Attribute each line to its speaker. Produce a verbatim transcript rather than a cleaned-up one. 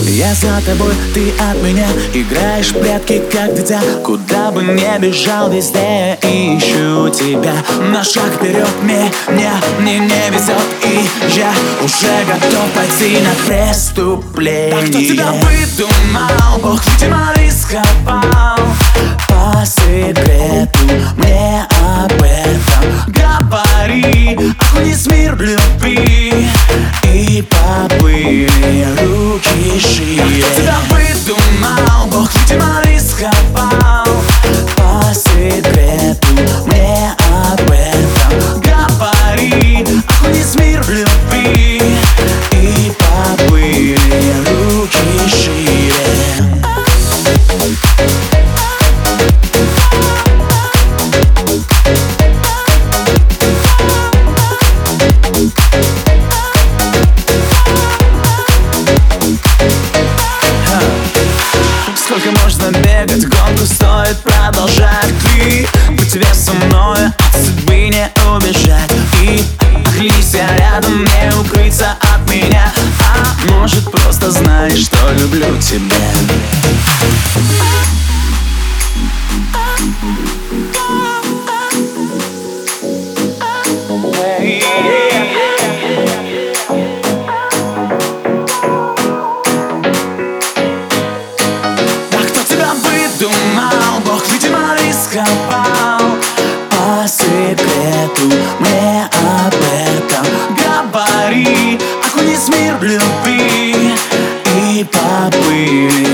Speaker 1: Я за тобой, ты от меня. Играешь в прятки, как дитя. Куда бы ни бежал, везде ищу тебя. На шаг вперед мне, мне, мне не везет. И я уже готов пойти на преступление.
Speaker 2: Да кто тебя выдумал?
Speaker 1: Бог, видимо, рисковал. По секрету мне об этом говори. Окунись в мир любви и поплыли руки шире.
Speaker 2: Да кто тебя выдумал?
Speaker 1: Бог, видимо, рисковал. По секрету мне об этом говори. Окунись в мир любви и поплыли руки шире. Сколько можно бегать, гонку стоит продолжать. Ты, быть тебе со мной, от судьбы не убежать. И оглянись, я рядом, не укрыться от меня. А может, просто знаешь, что люблю тебя. Бог, видимо, рисковал. По секрету мне об этом говори. Окунись в мир любви и поплыли